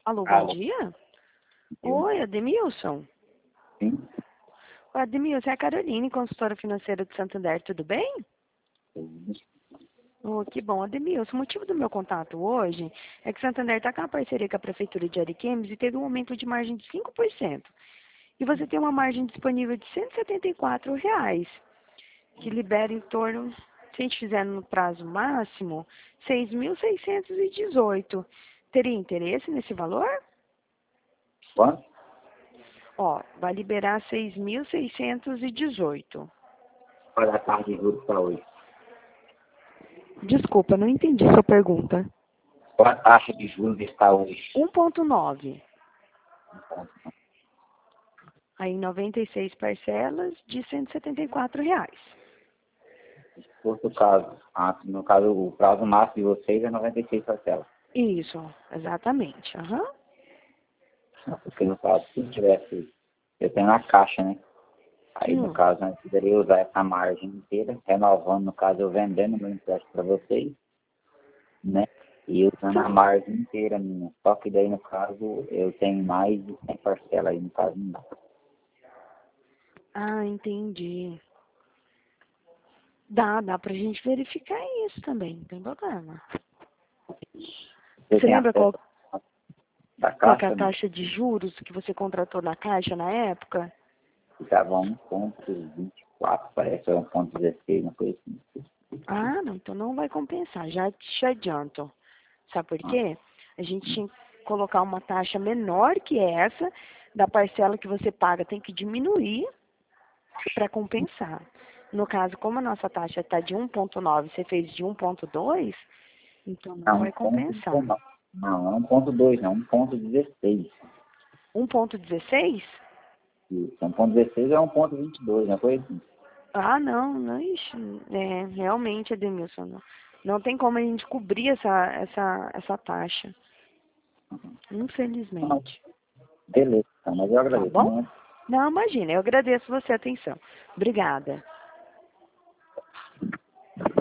Alô, bom Alô, dia? Oi, Ademilson. sim, Oi, Ademilson, é a Caroline, consultora financeira do Santander, tudo bem? sim. Oh, que bom, Ademilson. O motivo do meu contato hoje é que o Santander está com uma parceria com a Prefeitura de Ariquemes e teve um aumento de margem de 5%. E você tem uma margem disponível de R$ 174, que libera em torno, se a gente fizer no prazo máximo, 6.618. Teria interesse nesse valor? Quanto? Ó, vai liberar 6.618. Olha a taxa de juros para hoje. Desculpa, não entendi sua pergunta. Qual a taxa de juros está hoje? 1,9. Aí 96 parcelas de R$ 174. Se fosse o caso, no caso, o prazo máximo de vocês é 96 parcelas. Isso, exatamente. Aham. Porque no caso, se tivesse, eu tenho na caixa, né? Aí no Hum. caso, eu poderia usar essa margem inteira, renovando, no caso, eu vendendo meu empréstimo para vocês, né? E usando a Tá. margem inteira minha. Só que daí, no caso, eu tenho mais de 100 parcelas aí, no caso, não dá. Ah, entendi. Dá pra gente verificar isso também, não tem problema. Você Você tem lembra acesso da qual que é a caixa, não? taxa de juros que você contratou na Caixa na época? Ficava 1,24, parece, ou 1,16, uma coisa assim. Ah, não, então não vai compensar, já te adianto. Sabe por Ah, quê? A gente tinha que colocar uma taxa menor que essa, da parcela que você paga tem que diminuir para compensar. No caso, como a nossa taxa está de 1,9, você fez de 1,2, então não não, vai compensar. não, é 1,2, não, 1,16. 1,16? Isso, 1,16 é 1,22, não foi assim? Ah, não, ixi, realmente, Edmilson, não tem como a gente cobrir essa taxa, Não, infelizmente. beleza, então, mas eu Tá agradeço bom? muito. Não, imagina, eu agradeço você a atenção. Obrigada.